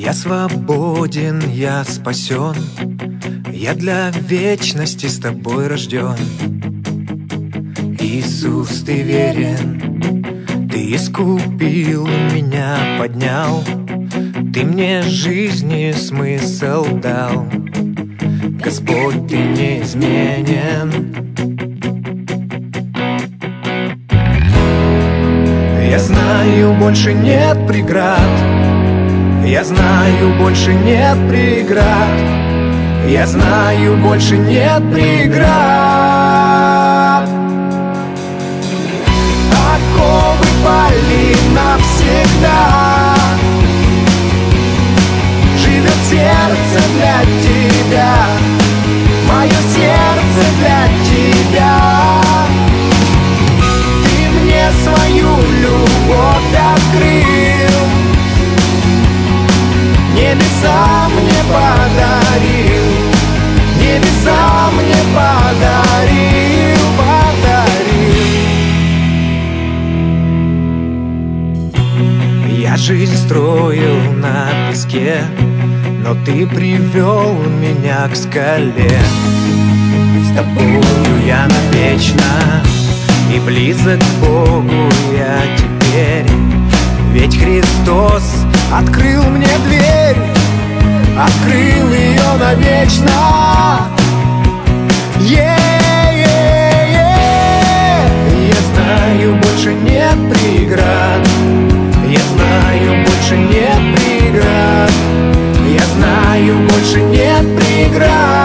Я свободен, я спасен, я для вечности с тобой рожден. Иисус, ты верен, ты искупил меня, поднял, ты мне жизни смысл дал. Господь, ты неизменен. Я знаю, больше нет преград, я знаю, больше нет преград, я знаю, больше нет преград. Оковы пали навсегда, живет сердце для тебя, мое сердце для тебя. Ты мне свою любовь открыл, небеса мне подарил, небеса мне подарил, подарил. Я жизнь строил на песке, но ты привел меня к скале. С тобою я навечно, и близок к Богу я теперь. Ведь Христос открыл мне дверь, открыл ее навечно. Я знаю, больше нет преград, я знаю, больше нет преград, я знаю, больше нет преград.